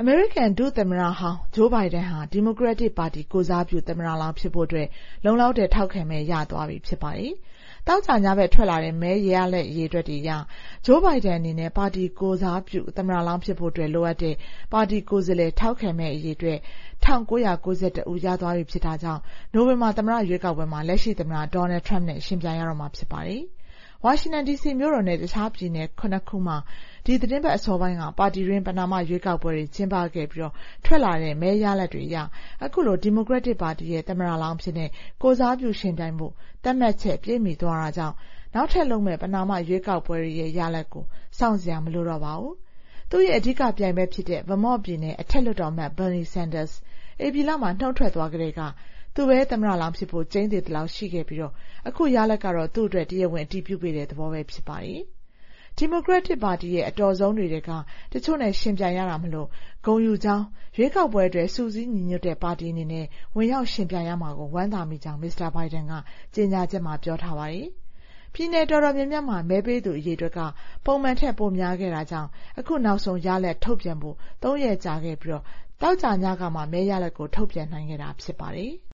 အမေရိကန်ဒုသမ္မတဟောင်းဂျိုးဘိုင်ဒန်ဟာဒီမိုကရက်တစ်ပါတီကိုယ်စားပြုသမ္မတလောင်းဖြစ်ဖို့အတွက်လုံလောက်တဲ့ထောက်ခံမဲရသွားပြီဖြစ်ပါတယ်။တောက်ကြညဘက်ထွက်လာတဲ့မဲရလက်ရေးအတွက်တွေရဂျိုးဘိုင်ဒန်အနေနဲ့ပါတီကိုယ်စားပြုသမ္မတလောင်းဖြစ်ဖို့အတွက်လိုအပ်တဲ့ပါတီကိုယ်စားလှယ်ထောက်ခံမဲအရေးအတွက်1992ဦးရသွားပြီဖြစ်တာကြောင့်နိုဝင်ဘာသမ္မတရွေးကောက်ပွဲမှာလက်ရှိသမ္မတဒေါ်နယ်ထရမ့်နဲ့ရှင်ပြိုင်ရတော့မှာဖြစ်ပါတယ်။ဝါရှင်တန် DC မြို့တော်နဲ့တခြားပြည်နယ်9ခုမှာဒီသတင်းပတ်အစောပိုင်းကပါတီတွင်းပဏာမရွေးကောက်ပွဲတွေကျင်းပခဲ့ပြီးထွက်လာတဲ့မဲရလဒ်တွေအရအခုလိုဒီမိုကရက်တစ်ပါတီရဲ့သမ္မတလောင်းဖြစ်တဲ့ကိုယ်စားပြုရှင်ပြိုင်မှုသတ်မှတ်ချက်ပြည့်မီသွားတာကြောင့်နောက်ထပ်လုပ်မဲ့ပဏာမရွေးကောက်ပွဲတွေရဲ့ရလဒ်ကိုစောင့်စရာမလိုတော့ပါဘူး။သူ့ရဲ့အဓိကပြိုင်ဘက်ဖြစ်တဲ့ Vermont ပြည်နယ်အထက်လွှတ်တော်အမတ် Bernie Sanders ဧပြီလမှာနှုတ်ထွက်သွားကြတဲ့ကသူပဲသမ္မတလောင်းဖြစ်ဖို့ကျိန်းသေသလောက်ရှိခဲ့ပြီးအခုရလဒ်ကတော့သူ့အတွက်တရားဝင်အတည်ပြုပေးတဲ့သဘောပဲဖြစ်ပါတယ်။ဒီမိုကရက်တစ်ပါတီရဲ့အတော်ဆုံးတွေကတချို့နဲ့ရှင်ပြိုင်ရတာမလို့ဂုဏ်ယူကြောင်းရွေးကောက်ပွဲအတွက်စူးစီးညီညွတ်တဲ့ပါတီအနေနဲ့ဝင်ရောက်ရှင်ပြိုင်ရမှာကိုဝမ်းသာမိကြောင်းမစ္စတာဘိုင်ဒန်ကကြေညာချက်မှာပြောထားပါတယ်။ပြည်နယ်တော်တော်များများမှာမဲပေးသူအရေအတွက်ကပုံမှန်ထက်ပိုများခဲ့တာကြောင့်အခုနောက်ဆုံးရလဒ်ထုတ်ပြန်ဖို့3ရက်ကြာခဲ့ပြီးတောက်ကြညကမှမဲရလဒ်ကိုထုတ်ပြန်နိုင်ခဲ့တာဖြစ်ပါတယ်။